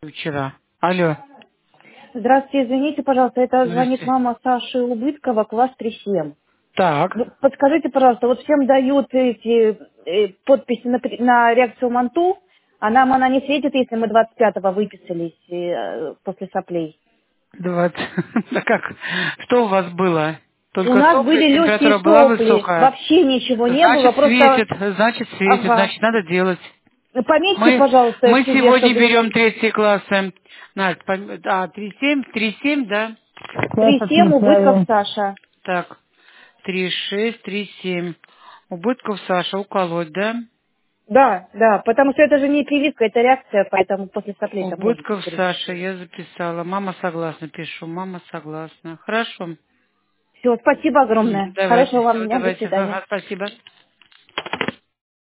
вчера. Алло. Здравствуйте, извините, пожалуйста, это звонит Здрасте. мама Саши Убыткова, класс 3-7. Так. Вы подскажите, пожалуйста, вот всем дают эти подписи на реакцию МАНТУ, а нам она не светит, если мы 25-го выписались после соплей. 20. Да как? Что у вас было? У Только нас сопли, были легкие температура была сопли, высокая. вообще ничего не было, Значит, просто, светит, значит, светит, ага. значит, надо делать. Пометьте, Мы, пожалуйста, мы себе, сегодня чтобы берем я... третьи классы. Надь, 3,7, да? Сейчас 3-7, Убытков отмечаю. Саша. Так, 3,6, 3,7. Убытков Саша уколоть, да? Да, да, потому что это же не прививка, это реакция, поэтому после соплей там может быть, Убытков скорее Саша, всего. я записала. Мама согласна, пишу. Мама согласна. Хорошо. Все, спасибо огромное. Давайте, Хорошего вам все, дня, до давайте. свидания. Ага, спасибо.